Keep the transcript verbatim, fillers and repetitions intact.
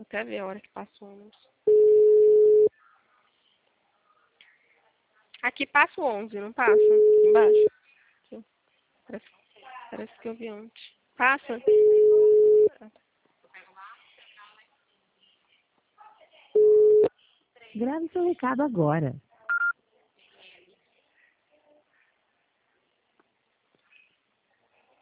até ver a hora que passa o ônibus. Aqui passa o onze, não passa? Embaixo. Aqui. Parece, parece que eu vi ontem. Passa? Grave seu recado agora.